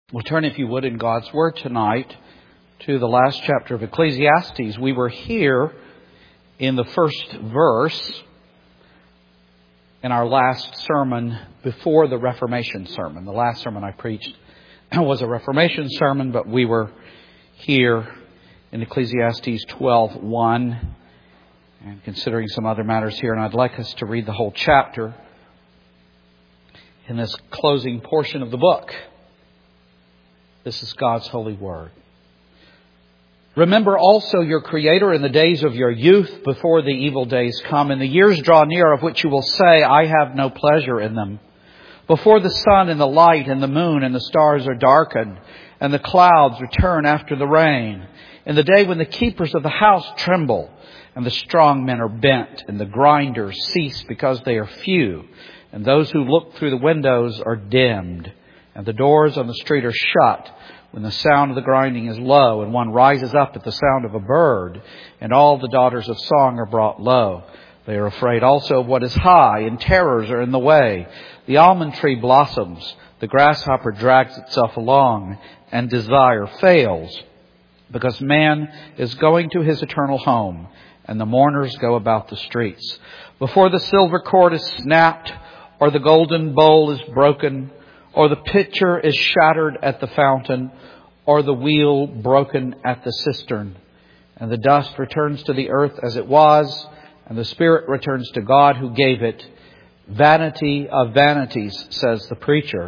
We'll turn, if you would, in God's Word tonight to the last chapter of Ecclesiastes. We were here in the first verse in our last sermon before the Reformation sermon. The last sermon I preached was a Reformation sermon, but we were here in Ecclesiastes 12:1 and considering some other matters here. And I'd like us to read the whole chapter in this closing portion of the book. This is God's holy word. Remember also your Creator in the days of your youth, before the evil days come, and the years draw near of which you will say, I have no pleasure in them. Before the sun and the light and the moon and the stars are darkened, and the clouds return after the rain. In the day when the keepers of the house tremble, and the strong men are bent, and the grinders cease because they are few, and those who look through the windows are dimmed, and the doors on the street are shut, when the sound of the grinding is low, and one rises up at the sound of a bird, and all the daughters of song are brought low. They are afraid also of what is high, and terrors are in the way. The almond tree blossoms, the grasshopper drags itself along, and desire fails, because man is going to his eternal home, and the mourners go about the streets. Before the silver cord is snapped, or the golden bowl is broken, or the pitcher is shattered at the fountain, or the wheel broken at the cistern. And the dust returns to the earth as it was, and the spirit returns to God who gave it. Vanity of vanities, says the preacher.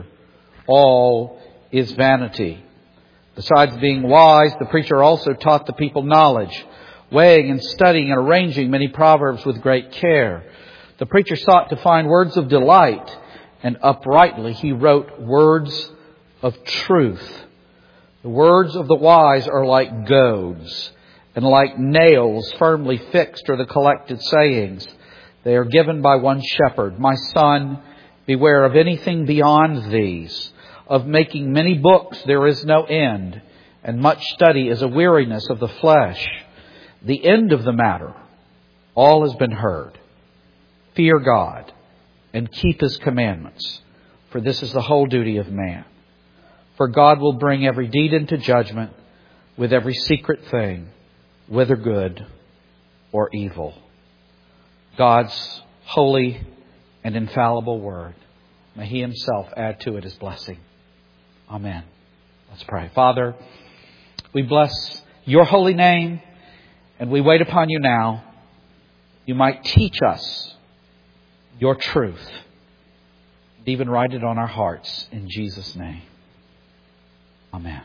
All is vanity. Besides being wise, the preacher also taught the people knowledge, weighing and studying and arranging many proverbs with great care. The preacher sought to find words of delight, and uprightly he wrote words of truth. The words of the wise are like goads, and like nails firmly fixed are the collected sayings. They are given by one shepherd. My son, beware of anything beyond these. Of making many books there is no end, and much study is a weariness of the flesh. The end of the matter, all has been heard. Fear God and keep His commandments, for this is the whole duty of man. For God will bring every deed into judgment with every secret thing, whether good or evil. God's holy and infallible word. May He Himself add to it His blessing. Amen. Let's pray. Father, we bless Your holy name, and we wait upon You now. You might teach us Your truth, and even write it on our hearts in Jesus' name. Amen.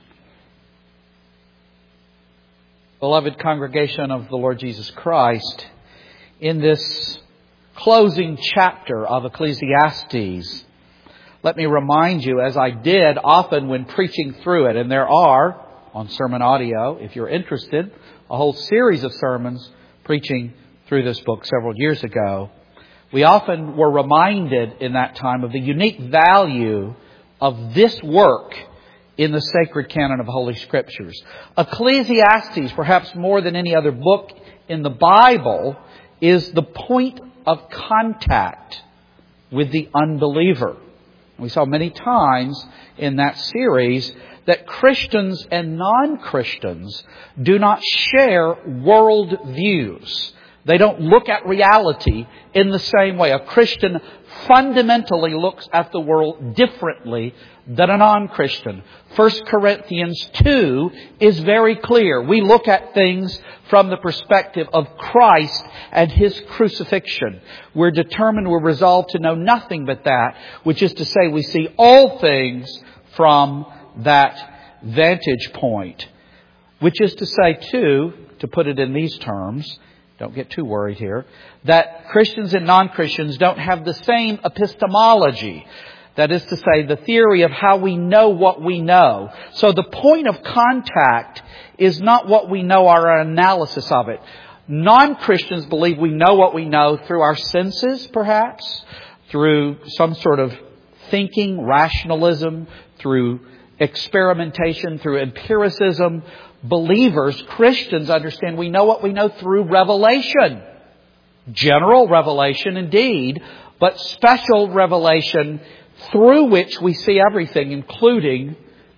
Beloved congregation of the Lord Jesus Christ, in this closing chapter of Ecclesiastes, let me remind you, as I did often when preaching through it, and there are, on sermon audio, if you're interested, a whole series of sermons preaching through this book several years ago. We often were reminded in that time of the unique value of this work in the sacred canon of Holy Scriptures. Ecclesiastes, perhaps more than any other book in the Bible, is the point of contact with the unbeliever. We saw many times in that series that Christians and non-Christians do not share world views. They don't look at reality in the same way. A Christian fundamentally looks at the world differently than a non-Christian. 1 Corinthians 2 is very clear. We look at things from the perspective of Christ and His crucifixion. We're determined, we're resolved to know nothing but that, which is to say we see all things from that vantage point. Which is to say, too, to put it in these terms, don't get too worried here, that Christians and non-Christians don't have the same epistemology. That is to say, the theory of how we know what we know. So the point of contact is not what we know, our analysis of it. Non-Christians believe we know what we know through our senses, perhaps, through some sort of thinking, rationalism, through experimentation, through empiricism. Believers, Christians, understand we know what we know through revelation. General revelation indeed, but special revelation through which we see everything, including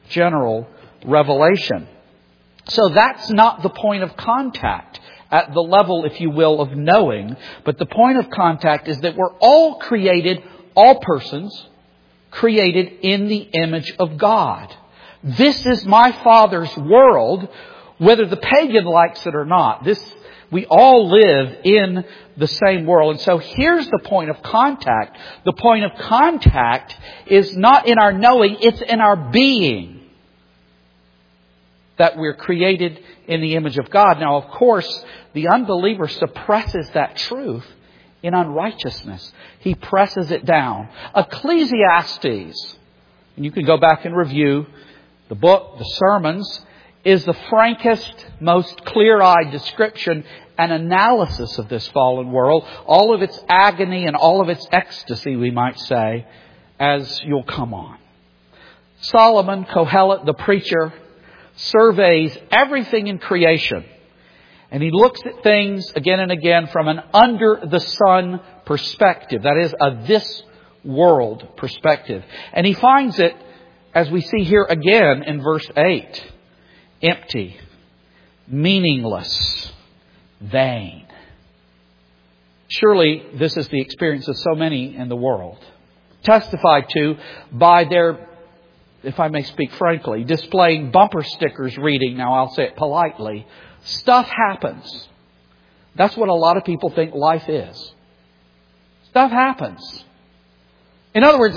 general revelation. So that's not the point of contact at the level, if you will, of knowing. But the point of contact is that we're all created, all persons, created in the image of God. This is my Father's world, whether the pagan likes it or not. We all live in the same world. And so here's the point of contact. The point of contact is not in our knowing, it's in our being. That we're created in the image of God. Now, of course, the unbeliever suppresses that truth in unrighteousness. He presses it down. Ecclesiastes, and you can go back and review the book, the sermons, is the frankest, most clear-eyed description and analysis of this fallen world. All of its agony and all of its ecstasy, we might say, as you'll come on. Solomon, Kohelet, the preacher, surveys everything in creation. And he looks at things again and again from an under-the-sun perspective. That is, a this-world perspective. And he finds it, as we see here again in verse 8, empty, meaningless, vain. Surely this is the experience of so many in the world. Testified to by their, if I may speak frankly, displaying bumper stickers reading, now I'll say it politely, stuff happens. That's what a lot of people think life is. Stuff happens. In other words,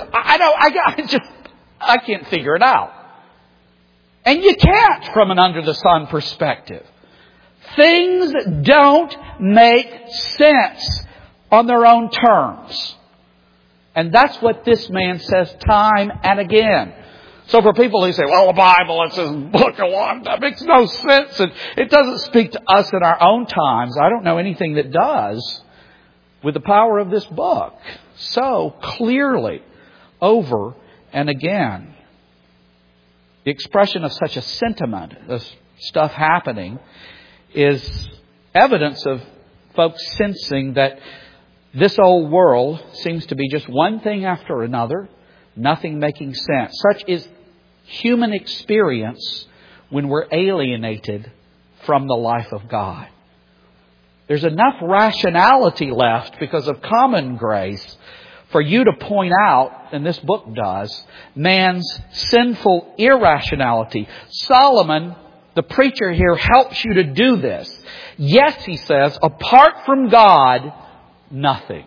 I can't figure it out. And you can't from an under the sun perspective. Things don't make sense on their own terms. And that's what this man says time and again. So for people who say, well, the Bible, it's a book of law, that makes no sense, and it doesn't speak to us in our own times. I don't know anything that does with the power of this book so clearly over and again. The expression of such a sentiment, this stuff happening, is evidence of folks sensing that this old world seems to be just one thing after another, nothing making sense. Such is human experience when we're alienated from the life of God. There's enough rationality left because of common grace for you to point out, and this book does, man's sinful irrationality. Solomon, the preacher here, helps you to do this. Yes, he says, apart from God, nothing.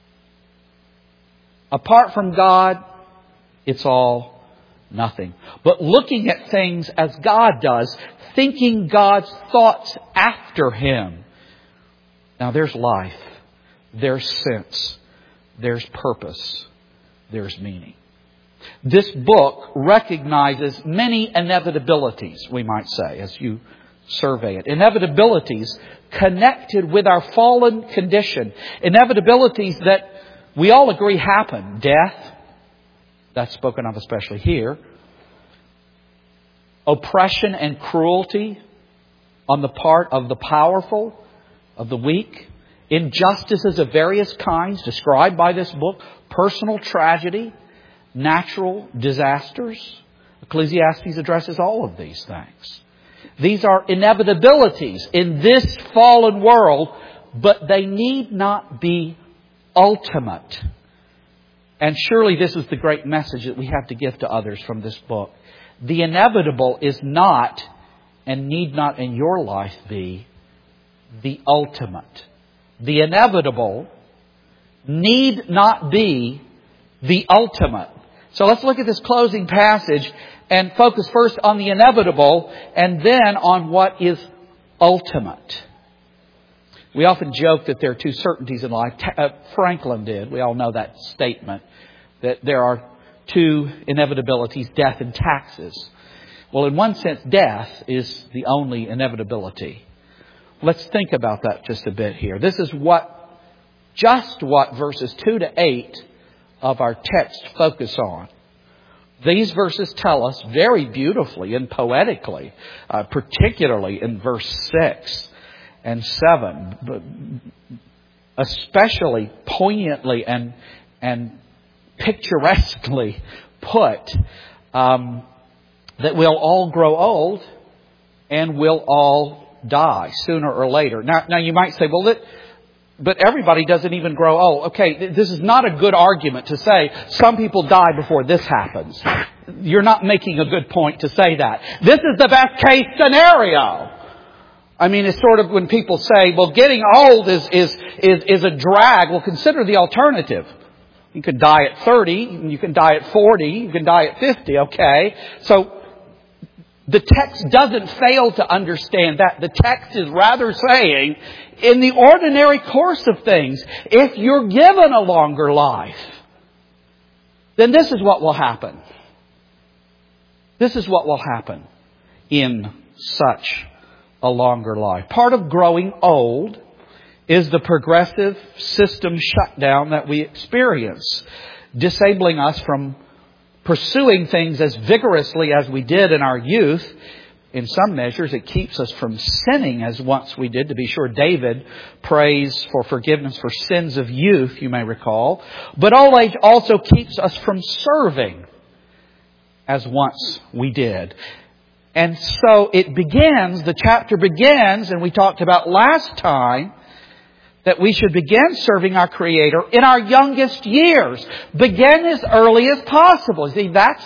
Apart from God, it's all nothing. But looking at things as God does, thinking God's thoughts after Him. Now there's life, there's sense, there's purpose, there's meaning. This book recognizes many inevitabilities, we might say, as you survey it. Inevitabilities connected with our fallen condition. Inevitabilities that we all agree happen. Death, that's spoken of especially here. Oppression and cruelty on the part of the powerful, of the weak. Injustices of various kinds described by this book. Personal tragedy. Natural disasters. Ecclesiastes addresses all of these things. These are inevitabilities in this fallen world, but they need not be ultimate. And surely this is the great message that we have to give to others from this book. The inevitable is not, and need not in your life be, the ultimate. The inevitable need not be the ultimate. So let's look at this closing passage and focus first on the inevitable and then on what is ultimate. We often joke that there are two certainties in life. Franklin did. We all know that statement. That there are two inevitabilities, death and taxes. Well, in one sense, death is the only inevitability. Let's think about that just a bit here. This is what verses 2 to 8 of our text focus on. These verses tell us very beautifully and poetically, particularly in verse 6 and 7, but especially poignantly and picturesquely put, that we'll all grow old and we'll all die sooner or later. Now you might say, well, but everybody doesn't even grow old. Okay, this is not a good argument to say some people die before this happens. You're not making a good point to say that. This is the best case scenario. I mean, it's sort of when people say, well, getting old is a drag. Well, consider the alternative. You can die at 30, you can die at 40, you can die at 50, okay? So the text doesn't fail to understand that. The text is rather saying, in the ordinary course of things, if you're given a longer life, then this is what will happen. This is what will happen in such a longer life. Part of growing old is the progressive system shutdown that we experience, disabling us from pursuing things as vigorously as we did in our youth. In some measures, it keeps us from sinning as once we did. To be sure, David prays for forgiveness for sins of youth, you may recall. But old age also keeps us from serving as once we did. And so the chapter begins, and we talked about last time, that we should begin serving our Creator in our youngest years. Begin as early as possible. See, that's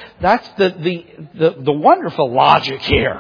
the wonderful logic here.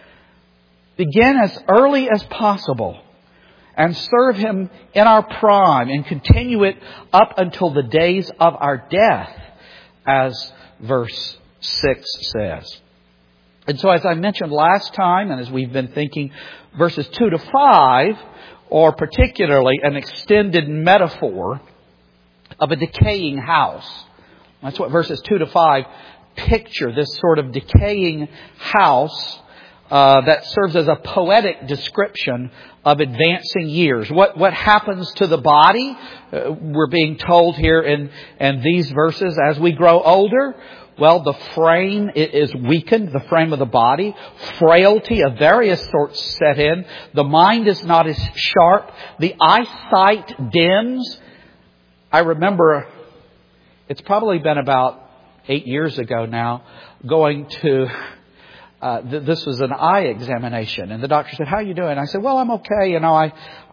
Begin as early as possible and serve Him in our prime and continue it up until the days of our death, as verse 6 says. And so as I mentioned last time, and as we've been thinking, verses 2 to 5, or particularly an extended metaphor of a decaying house. That's what verses 2 to 5 picture, this sort of decaying house that serves as a poetic description of advancing years. What happens to the body? We're being told here in these verses as we grow older. Well, the frame is weakened, the frame of the body. Frailty of various sorts set in. The mind is not as sharp. The eyesight dims. I remember, it's probably been about 8 years ago now, going to, this was an eye examination. And the doctor said, "How are you doing?" I said, "Well, I'm okay. You know,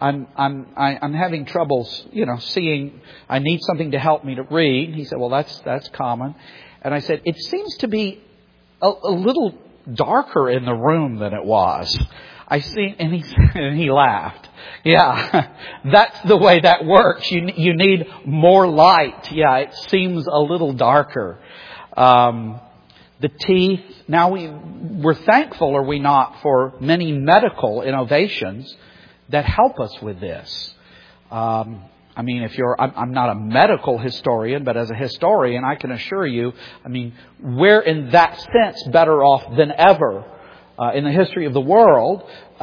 I'm having troubles, seeing. I need something to help me to read." He said, "Well, that's common." And I said, "It seems to be a little darker in the room than it was." And he laughed. Yeah, that's the way that works. You need more light. Yeah, it seems a little darker. The teeth. Now we're thankful, are we not, for many medical innovations that help us with this. I mean, I'm not a medical historian, but as a historian, I can assure you, we're in that sense better off than ever in the history of the world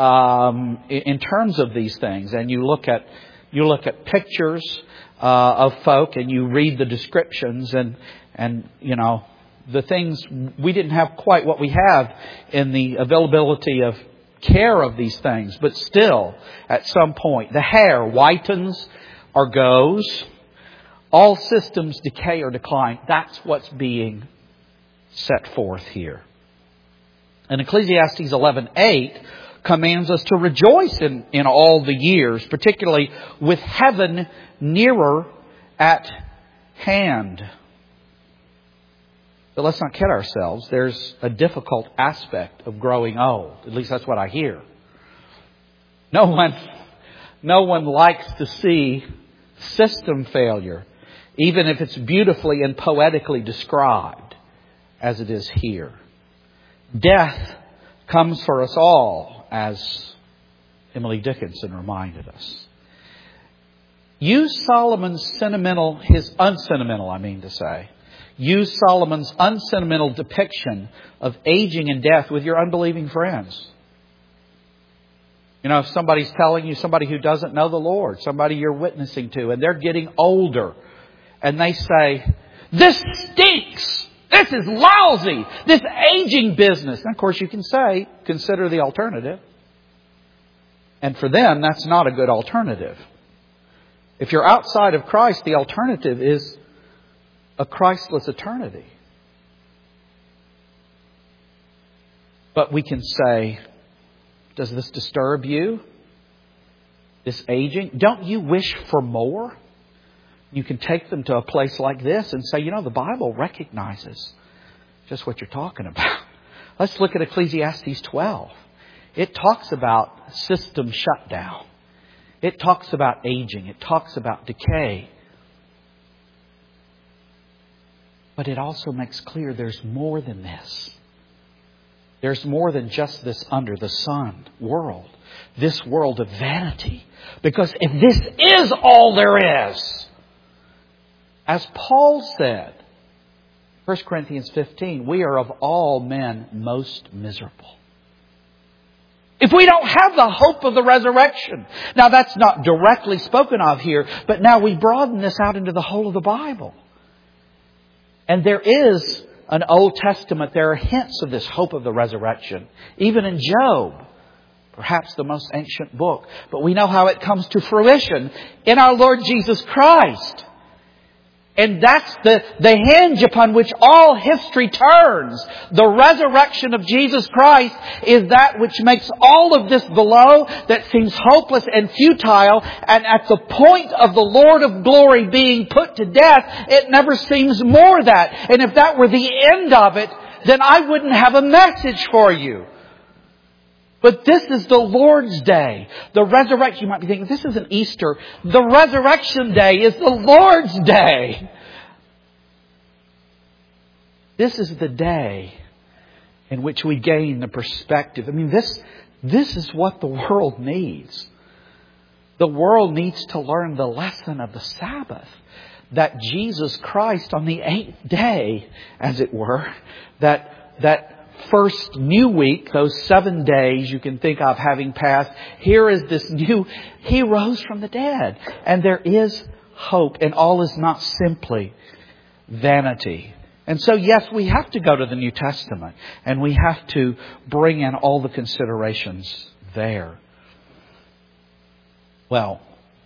in terms of these things. And you look at pictures of folk, and you read the descriptions, and the things, we didn't have quite what we have in the availability of care of these things, but still, at some point, the hair whitens or goes. All systems decay or decline. That's what's being set forth here. And Ecclesiastes 11:8 commands us to rejoice in all the years, particularly with heaven nearer at hand. But let's not kid ourselves. There's a difficult aspect of growing old. At least that's what I hear. No one likes to see system failure, even if it's beautifully and poetically described as it is here. Death comes for us all, as Emily Dickinson reminded us. Use Solomon's Use Solomon's unsentimental depiction of aging and death with your unbelieving friends. If somebody's telling you, somebody who doesn't know the Lord, somebody you're witnessing to, and they're getting older, and they say, "This stinks! This is lousy! This aging business!" And of course you can say, consider the alternative. And for them, that's not a good alternative. If you're outside of Christ, the alternative is a Christless eternity. But we can say, does this disturb you? This aging? Don't you wish for more? You can take them to a place like this and say, the Bible recognizes just what you're talking about. Let's look at Ecclesiastes 12. It talks about system shutdown. It talks about aging. It talks about decay. But it also makes clear there's more than this. There's more than just this under the sun world. This world of vanity. Because if this is all there is, as Paul said, 1 Corinthians 15, we are of all men most miserable. If we don't have the hope of the resurrection. Now that's not directly spoken of here, but now we broaden this out into the whole of the Bible. And there is an Old Testament, there are hints of this hope of the resurrection. Even in Job, perhaps the most ancient book. But we know how it comes to fruition in our Lord Jesus Christ. And that's the hinge upon which all history turns. The resurrection of Jesus Christ is that which makes all of this below that seems hopeless and futile. And at the point of the Lord of glory being put to death, it never seems more that. And if that were the end of it, then I wouldn't have a message for you. But this is the Lord's day. The resurrection, you might be thinking, this isn't Easter. The resurrection day is the Lord's day. This is the day in which we gain the perspective. I mean, this is what the world needs. The world needs to learn the lesson of the Sabbath. That Jesus Christ on the 8th day, as it were, that first new week, those 7 days you can think of having passed, here is this new, He rose from the dead. And there is hope, and all is not simply vanity. And so, yes, we have to go to the New Testament, and we have to bring in all the considerations there. Well,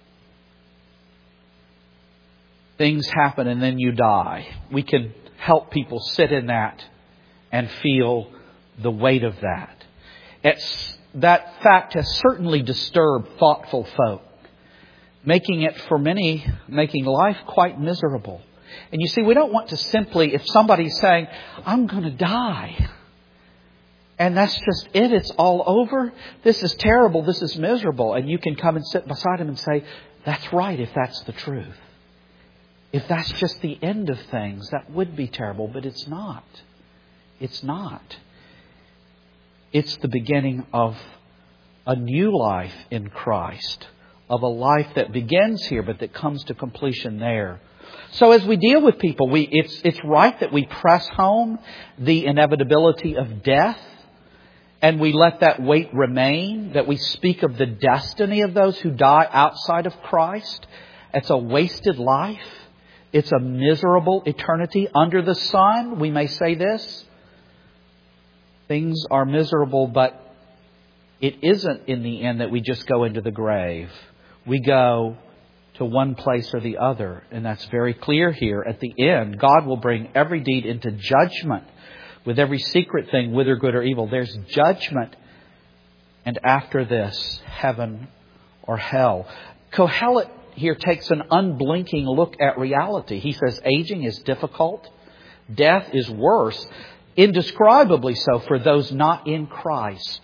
things happen and then you die. We can help people sit in that and feel the weight of that. That fact has certainly disturbed thoughtful folk, making life quite miserable. And you see, we don't want to simply, if somebody's saying, I'm going to die, and that's just it, it's all over, this is terrible, this is miserable, and you can come and sit beside him and say, that's right, if that's the truth. If that's just the end of things, that would be terrible, but it's not. It's not. It's the beginning of a new life in Christ, of a life that begins here but that comes to completion there. So as we deal with people, it's right that we press home the inevitability of death, and we let that weight remain, that we speak of the destiny of those who die outside of Christ. It's a wasted life. It's a miserable eternity under the sun. We may say this. Things are miserable, but it isn't in the end that we just go into the grave. We go to one place or the other. And that's very clear here. At the end, God will bring every deed into judgment with every secret thing, whether good or evil. There's judgment. And after this, heaven or hell. Kohelet here takes an unblinking look at reality. He says aging is difficult. Death is worse. Indescribably so for those not in Christ.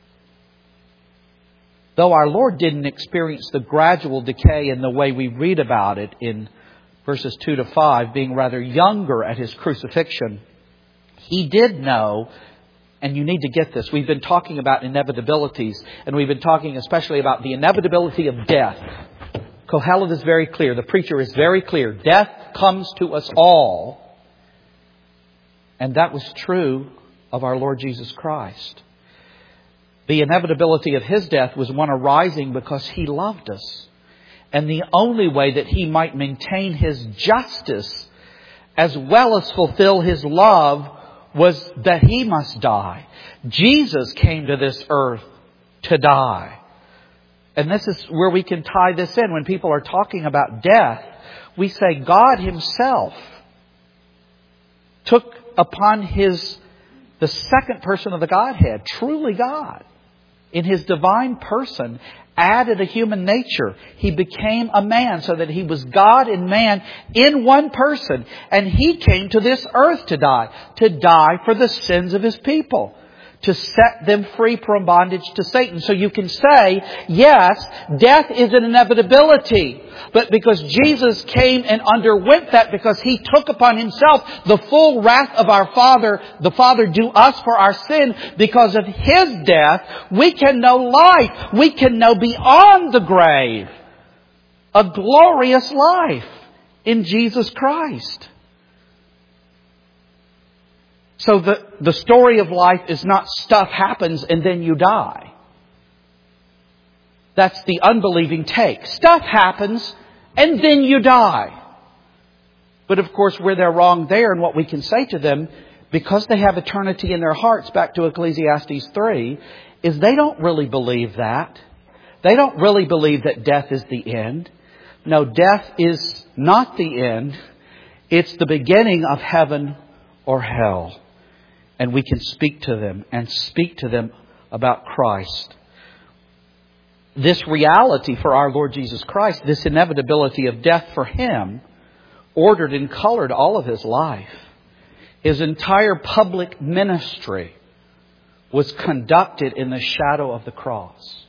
Though our Lord didn't experience the gradual decay in the way we read about it in verses 2 to 5, being rather younger at His crucifixion, He did know, and you need to get this, we've been talking about inevitabilities, and we've been talking especially about the inevitability of death. Kohelet is very clear. The preacher is very clear. Death comes to us all. And that was true of our Lord Jesus Christ. The inevitability of His death was one arising because He loved us. And the only way that He might maintain His justice as well as fulfill His love was that He must die. Jesus came to this earth to die. And this is where we can tie this in. When people are talking about death, we say God Himself took upon His the second person of the Godhead, truly God, in His divine person, added a human nature. He became a man so that He was God and man in one person. And He came to this earth to die for the sins of His people, to set them free from bondage to Satan. So you can say, yes, death is an inevitability. But because Jesus came and underwent that, because He took upon Himself the full wrath of our Father, the Father due us for our sin, because of His death, we can know life. We can know beyond the grave a glorious life in Jesus Christ. So the story of life is not stuff happens and then you die. That's the unbelieving take. Stuff happens and then you die. But of course, where they're wrong there, and what we can say to them, because they have eternity in their hearts, back to Ecclesiastes 3, is they don't really believe that. They don't really believe that death is the end. No, death is not the end. It's the beginning of heaven or hell. And we can speak to them and speak to them about Christ. This reality for our Lord Jesus Christ, this inevitability of death for Him, ordered and colored all of His life. His entire public ministry was conducted in the shadow of the cross.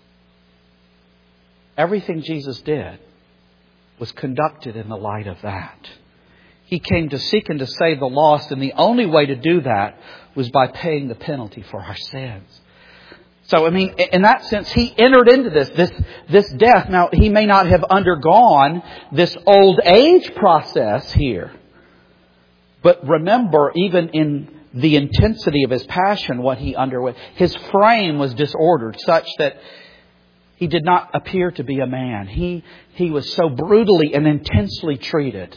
Everything Jesus did was conducted in the light of that. He came to seek and to save the lost, and the only way to do that was by paying the penalty for our sins. So, in that sense, He entered into this death. Now, He may not have undergone this old age process here. But remember, even in the intensity of His passion, what He underwent, His frame was disordered such that He did not appear to be a man. He was so brutally and intensely treated.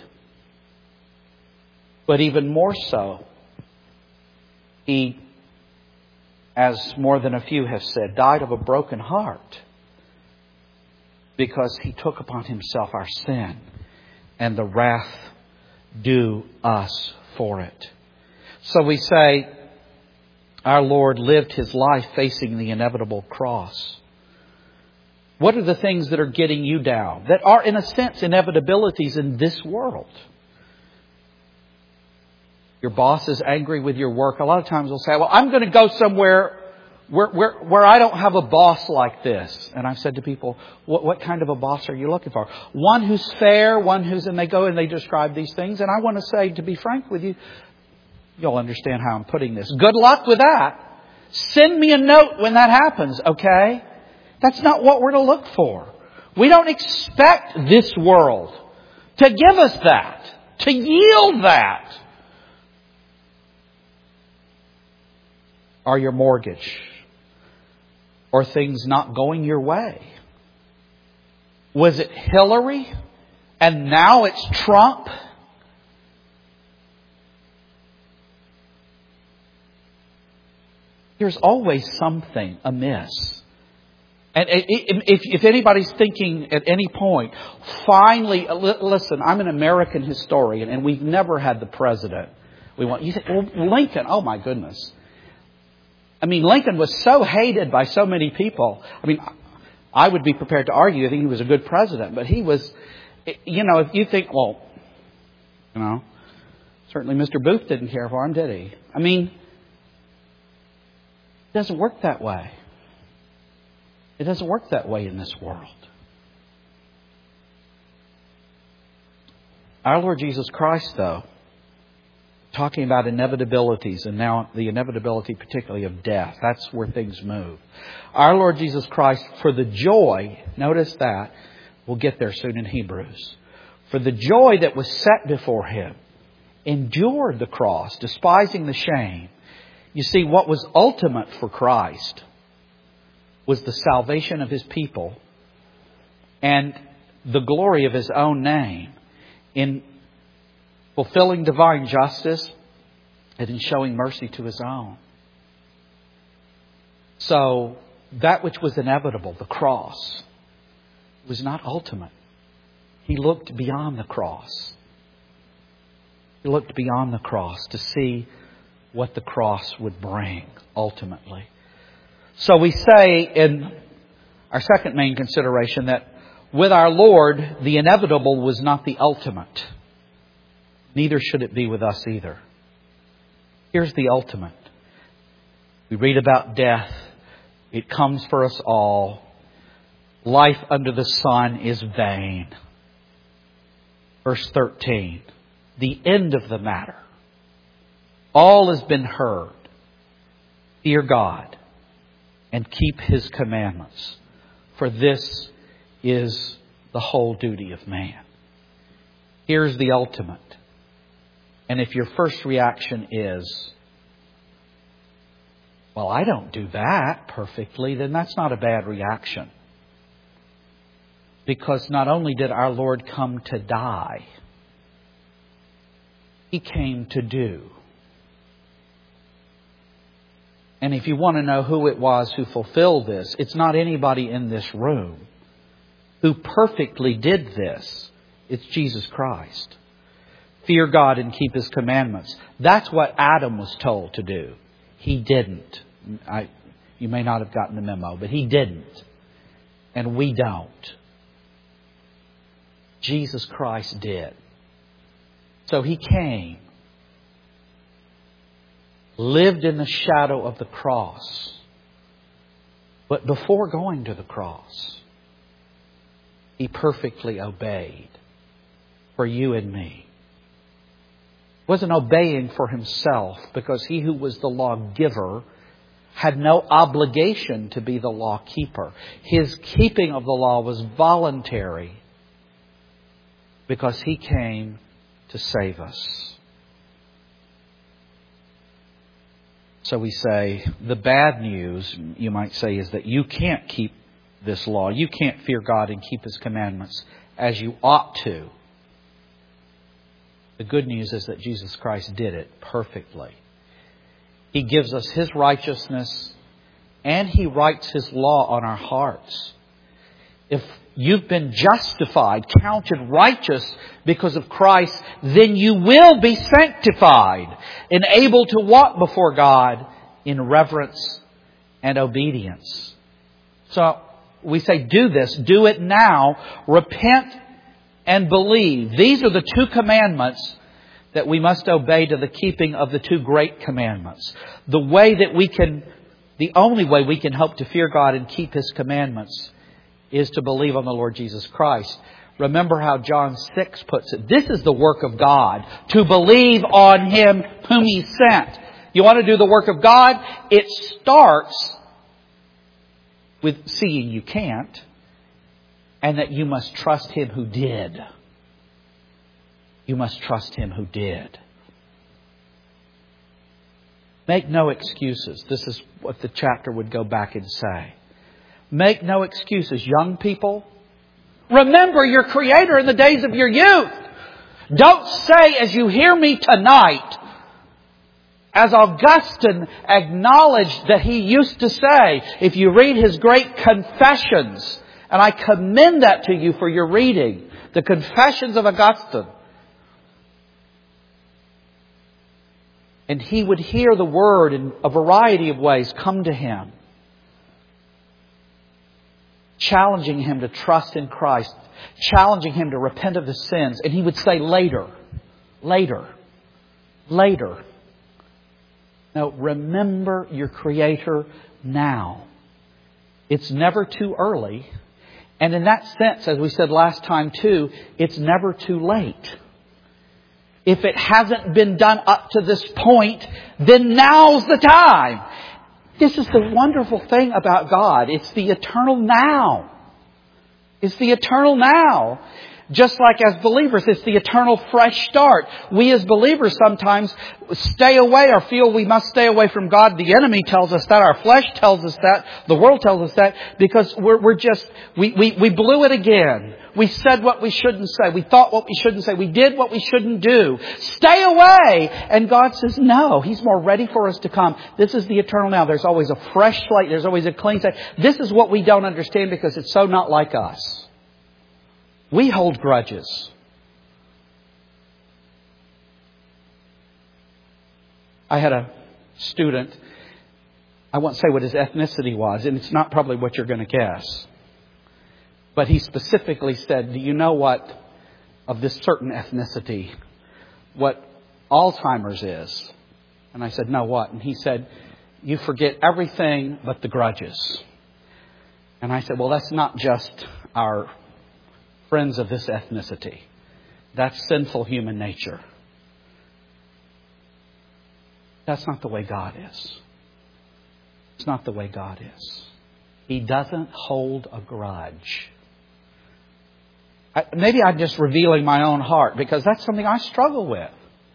But even more so, He, as more than a few have said, died of a broken heart, because He took upon Himself our sin and the wrath due us for it. So we say our Lord lived His life facing the inevitable cross. What are the things that are getting you down, that are in a sense inevitabilities in this world? Your boss is angry with your work. A lot of times they'll say, well, I'm going to go somewhere where I don't have a boss like this. And I've said to people, what kind of a boss are you looking for? One who's fair, one who's... And they go and they describe these things. And I want to say, to be frank with you, you'll understand how I'm putting this. Good luck with that. Send me a note when that happens, okay? That's not what we're to look for. We don't expect this world to give us that, to yield that. Or your mortgage, or things not going your way. Was it Hillary and now it's Trump? There's always something amiss. And if anybody's thinking at any point, finally, listen, I'm an American historian and we've never had the president we want. You think, well, Lincoln, oh my goodness. Lincoln was so hated by so many people. I would be prepared to argue I think he was a good president, but he was, if you think, well, certainly Mr. Booth didn't care for him, did he? It doesn't work that way. It doesn't work that way in this world. Our Lord Jesus Christ, though, talking about inevitabilities, and now the inevitability particularly of death. That's where things move. Our Lord Jesus Christ, for the joy, notice that, we'll get there soon in Hebrews, for the joy that was set before Him, endured the cross, despising the shame. You see, what was ultimate for Christ was the salvation of His people and the glory of His own name in fulfilling divine justice and in showing mercy to His own. So that which was inevitable, the cross, was not ultimate. He looked beyond the cross. He looked beyond the cross to see what the cross would bring ultimately. So we say in our second main consideration that with our Lord, the inevitable was not the ultimate. Neither should it be with us either. Here's the ultimate. We read about death. It comes for us all. Life under the sun is vain. Verse 13. The end of the matter. All has been heard. Fear God and keep His commandments. For this is the whole duty of man. Here's the ultimate. And if your first reaction is, well, I don't do that perfectly, then that's not a bad reaction. Because not only did our Lord come to die, He came to do. And if you want to know who it was who fulfilled this, it's not anybody in this room who perfectly did this. It's Jesus Christ. Fear God and keep His commandments. That's what Adam was told to do. He didn't. You may not have gotten the memo, but he didn't. And we don't. Jesus Christ did. So He came, lived in the shadow of the cross. But before going to the cross, He perfectly obeyed for you and me. He wasn't obeying for Himself, because He who was the lawgiver had no obligation to be the law keeper. His keeping of the law was voluntary because He came to save us. So we say, the bad news, you might say, is that you can't keep this law. You can't fear God and keep His commandments as you ought to. The good news is that Jesus Christ did it perfectly. He gives us His righteousness and He writes His law on our hearts. If you've been justified, counted righteous because of Christ, then you will be sanctified and able to walk before God in reverence and obedience. So we say, do this, do it now, repent and believe. These are the two commandments that we must obey to the keeping of the two great commandments. The only way we can hope to fear God and keep His commandments is to believe on the Lord Jesus Christ. Remember how John 6 puts it. This is the work of God, to believe on Him whom He sent. You want to do the work of God? It starts with seeing you can't, and that you must trust Him who did. You must trust Him who did. Make no excuses. This is what the chapter would go back and say. Make no excuses, young people. Remember your Creator in the days of your youth. Don't say, as you hear me tonight, as Augustine acknowledged that he used to say, if you read his great Confessions, and I commend that to you for your reading, the Confessions of Augustine. And he would hear the word in a variety of ways come to him, challenging him to trust in Christ, challenging him to repent of his sins. And he would say, later, later, later. No, remember your Creator now. It's never too early. And in that sense, as we said last time too, it's never too late. If it hasn't been done up to this point, then now's the time. This is the wonderful thing about God. It's the eternal now. It's the eternal now. Just like as believers, it's the eternal fresh start. We as believers sometimes stay away or feel we must stay away from God. The enemy tells us that. Our flesh tells us that. The world tells us that. Because we blew it again. We said what we shouldn't say. We thought what we shouldn't say. We did what we shouldn't do. Stay away! And God says, no, He's more ready for us to come. This is the eternal now. There's always a fresh slate. There's always a clean slate. This is what we don't understand because it's so not like us. We hold grudges. I had a student. I won't say what his ethnicity was, and it's not probably what you're going to guess. But he specifically said, do you know what, of this certain ethnicity, what Alzheimer's is? And I said, no, what? And he said, you forget everything but the grudges. And I said, well, that's not just our friends of this ethnicity. That's sinful human nature. That's not the way God is. It's not the way God is. He doesn't hold a grudge. Maybe I'm just revealing my own heart, because that's something I struggle with.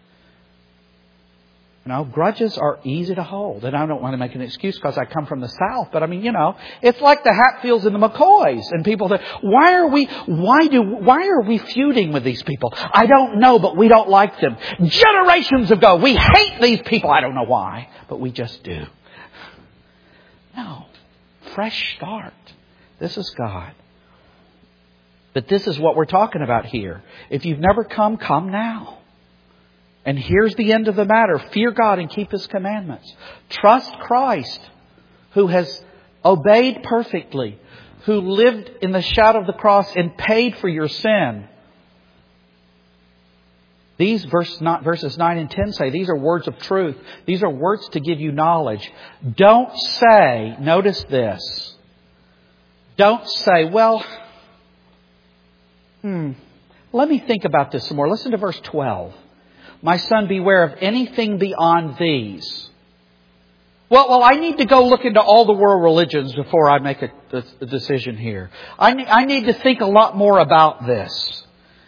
Grudges are easy to hold. And I don't want to make an excuse because I come from the South. But it's like the Hatfields and the McCoys. And people say, why are we feuding with these people? I don't know, but we don't like them. Generations ago, we hate these people. I don't know why, but we just do. No. Fresh start. This is God. But this is what we're talking about here. If you've never come now. And here's the end of the matter. Fear God and keep His commandments. Trust Christ, who has obeyed perfectly, who lived in the shadow of the cross and paid for your sin. These verses 9 and 10 say these are words of truth. These are words to give you knowledge. Don't say, notice this. Don't say, well, let me think about this some more. Listen to verse 12. My son, beware of anything beyond these. Well, I need to go look into all the world religions before I make a decision here. I need to think a lot more about this.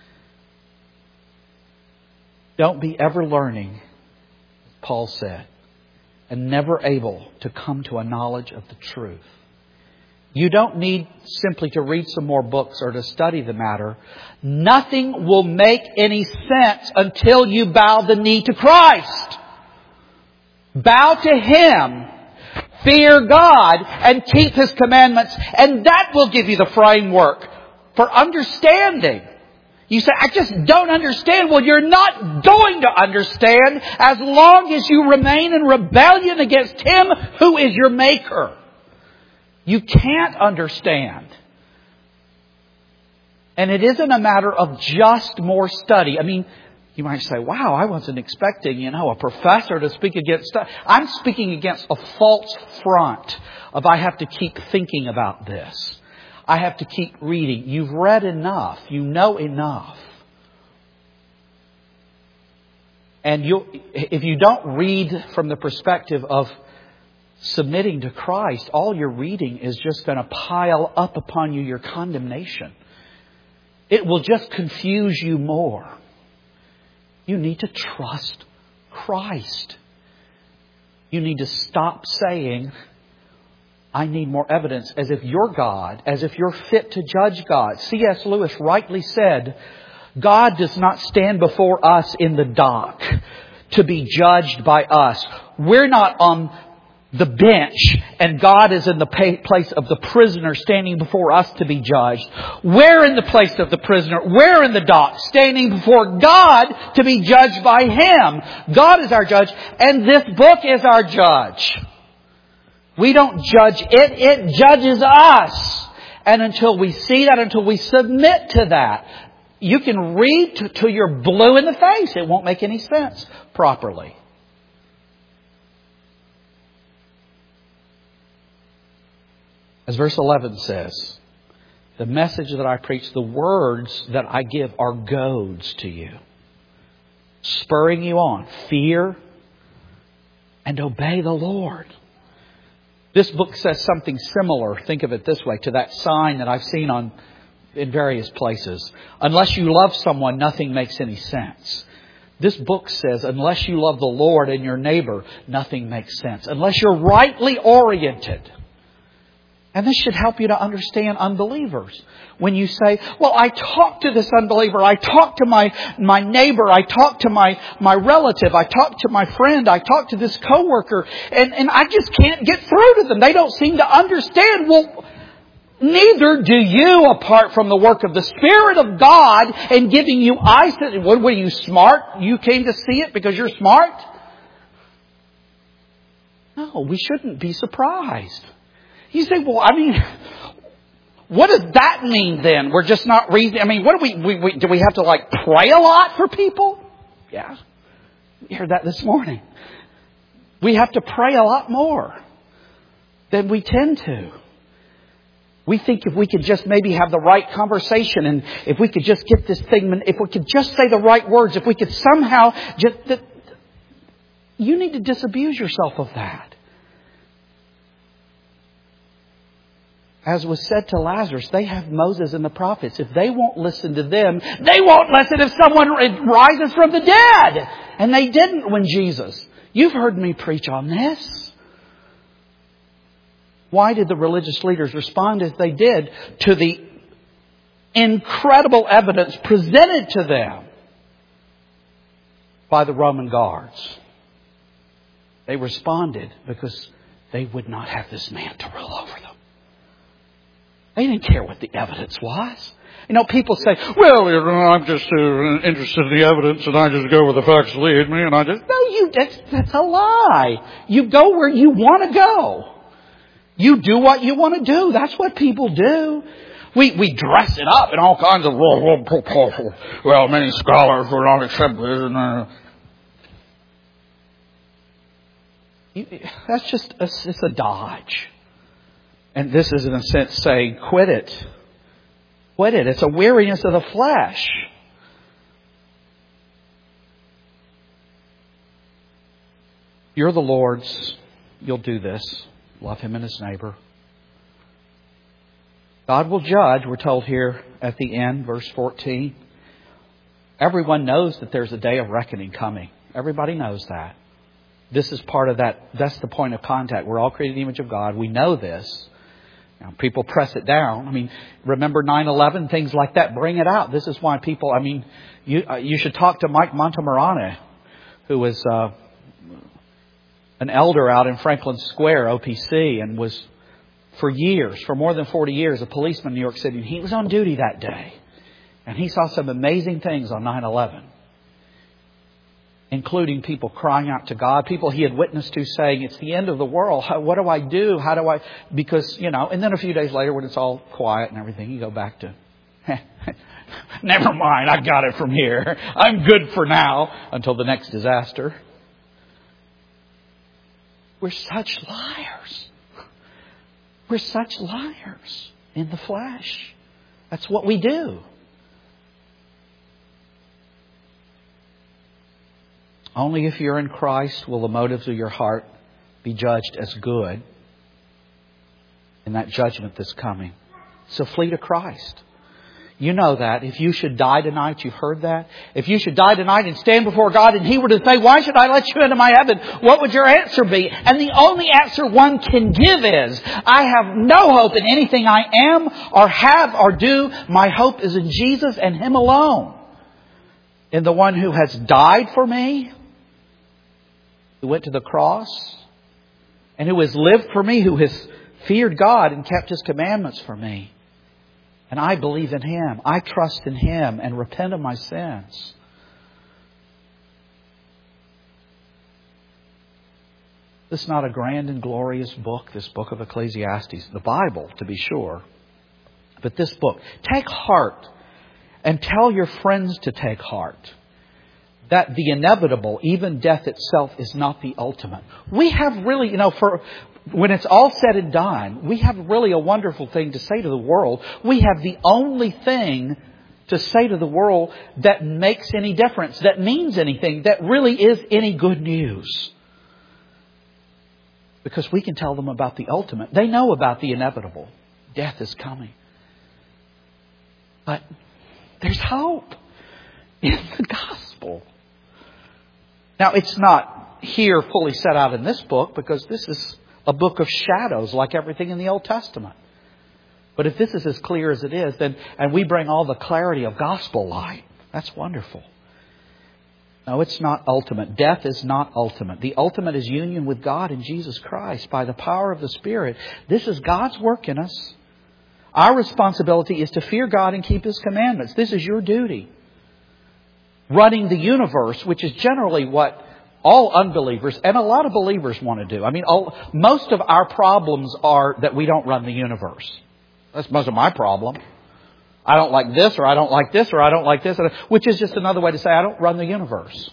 Don't be ever learning, Paul said, and never able to come to a knowledge of the truth. You don't need simply to read some more books or to study the matter. Nothing will make any sense until you bow the knee to Christ. Bow to Him. Fear God and keep His commandments. And that will give you the framework for understanding. You say, I just don't understand. Well, you're not going to understand as long as you remain in rebellion against Him who is your Maker. You can't understand. And it isn't a matter of just more study. You might say, wow, I wasn't expecting, a professor to speak against... I'm speaking against a false front of I have to keep thinking about this. I have to keep reading. You've read enough. You know enough. And if you don't read from the perspective of submitting to Christ, all your reading is just going to pile up upon you your condemnation. It will just confuse you more. You need to trust Christ. You need to stop saying, I need more evidence, as if you're God, as if you're fit to judge God. C.S. Lewis rightly said, God does not stand before us in the dock to be judged by us. We're not on the bench, and God is in the place of the prisoner standing before us to be judged. We're in the place of the prisoner. We're in the dock standing before God to be judged by Him. God is our judge, and this book is our judge. We don't judge it. It judges us. And until we see that, until we submit to that, you can read till you're blue in the face. It won't make any sense properly. As verse 11 says, the message that I preach, the words that I give are goads to you, spurring you on. Fear and obey the Lord. This book says something similar, think of it this way, to that sign that I've seen in various places. Unless you love someone, nothing makes any sense. This book says, unless you love the Lord and your neighbor, nothing makes sense. Unless you're rightly oriented. And this should help you to understand unbelievers. When you say, well, I talked to this unbeliever, I talked to my neighbor, I talked to my relative, I talked to my friend, I talked to this coworker, and I just can't get through to them. They don't seem to understand. Well, neither do you, apart from the work of the Spirit of God and giving you eyes. What were you, smart? You came to see it because you're smart? No, we shouldn't be surprised. You say, well, what does that mean then? We're just not reasoning. What do we have to pray a lot for people? Yeah. We heard that this morning. We have to pray a lot more than we tend to. We think if we could just maybe have the right conversation, and if we could just get this thing, if we could just say the right words, if we could somehow just... You need to disabuse yourself of that. As was said to Lazarus, they have Moses and the prophets. If they won't listen to them, they won't listen if someone rises from the dead. And they didn't when Jesus. You've heard me preach on this. Why did the religious leaders respond as they did to the incredible evidence presented to them by the Roman guards? They responded because they would not have this man to rule over them. They didn't care what the evidence was. People say, well, I'm just interested in the evidence and I just go where the facts lead me and I just... No, that's a lie. You go where you want to go. You do what you want to do. That's what people do. We dress it up in all kinds of... Well, many scholars will not accept this. That's just it's a dodge. And this is, in a sense, saying, quit it. Quit it. It's a weariness of the flesh. You're the Lord's. You'll do this. Love Him and His neighbor. God will judge, we're told here at the end, verse 14. Everyone knows that there's a day of reckoning coming. Everybody knows that. This is part of that. That's the point of contact. We're all created in the image of God. We know this. Now, people press it down. Remember 9/11, things like that. Bring it out. This is why people, you should talk to Mike Montemarane, who was an elder out in Franklin Square, OPC, and was for more than 40 years, a policeman in New York City. And he was on duty that day. And he saw some amazing things on 9/11. Including people crying out to God, people he had witnessed to saying, it's the end of the world. What do I do? How do I... Because, and then a few days later when it's all quiet and everything, you go back to, never mind, I got it from here. I'm good for now until the next disaster. We're such liars. We're such liars in the flesh. That's what we do. Only if you're in Christ will the motives of your heart be judged as good in that judgment that's coming. So flee to Christ. You know that. If you should die tonight, you've heard that. If you should die tonight and stand before God and He were to say, why should I let you into my heaven? What would your answer be? And the only answer one can give is, I have no hope in anything I am or have or do. My hope is in Jesus and Him alone. In the one who has died for me, who went to the cross, and who has lived for me, who has feared God and kept His commandments for me. And I believe in Him. I trust in Him and repent of my sins. This is not a grand and glorious book, this book of Ecclesiastes. The Bible, to be sure. But this book. Take heart and tell your friends to take heart. That the inevitable, even death itself, is not the ultimate. We have really, when it's all said and done, we have really a wonderful thing to say to the world. We have the only thing to say to the world that makes any difference, that means anything, that really is any good news. Because we can tell them about the ultimate. They know about the inevitable. Death is coming. But there's hope in the gospel. Now, it's not here fully set out in this book because this is a book of shadows like everything in the Old Testament. But if this is as clear as it is, then and we bring all the clarity of gospel light, that's wonderful. No, it's not ultimate. Death is not ultimate. The ultimate is union with God in Jesus Christ by the power of the Spirit. This is God's work in us. Our responsibility is to fear God and keep His commandments. This is your duty. Running the universe, which is generally what all unbelievers and a lot of believers want to do. I mean, most of our problems are that we don't run the universe. That's most of my problem. I don't like this, or I don't like this, or I don't like this, which is just another way to say I don't run the universe.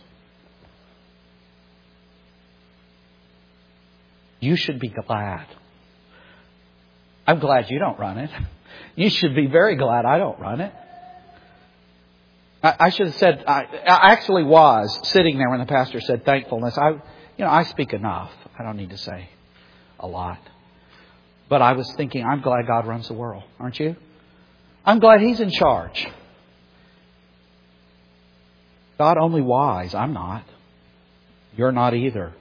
You should be glad. I'm glad you don't run it. You should be very glad I don't run it. I should have said, I actually was sitting there when the pastor said thankfulness. I speak enough. I don't need to say a lot. But I was thinking, I'm glad God runs the world. Aren't you? I'm glad He's in charge. God only wise. I'm not. You're not either.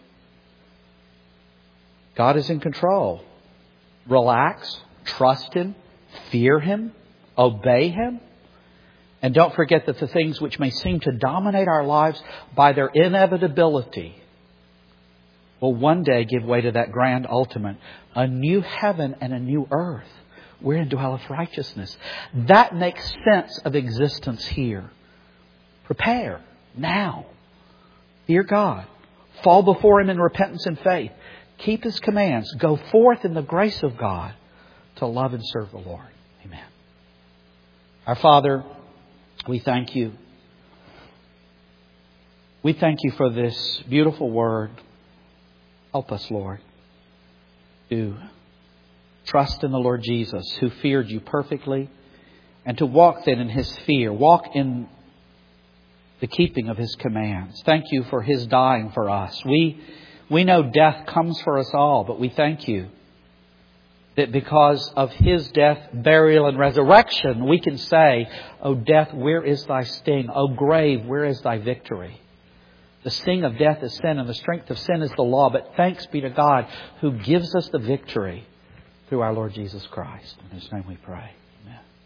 God is in control. Relax. Trust Him. Fear Him. Obey Him. And don't forget that the things which may seem to dominate our lives by their inevitability will one day give way to that grand ultimate. A new heaven and a new earth wherein dwelleth righteousness. That makes sense of existence here. Prepare now. Fear God. Fall before Him in repentance and faith. Keep His commands. Go forth in the grace of God to love and serve the Lord. Amen. Our Father, we thank You. We thank You for this beautiful word. Help us, Lord, to trust in the Lord Jesus, who feared You perfectly, and to walk then in His fear. Walk in the keeping of His commands. Thank You for His dying for us. We know death comes for us all, but we thank You that because of His death, burial, and resurrection, we can say, O death, where is thy sting? O grave, where is thy victory? The sting of death is sin, and the strength of sin is the law. But thanks be to God who gives us the victory through our Lord Jesus Christ. In His name we pray. Amen.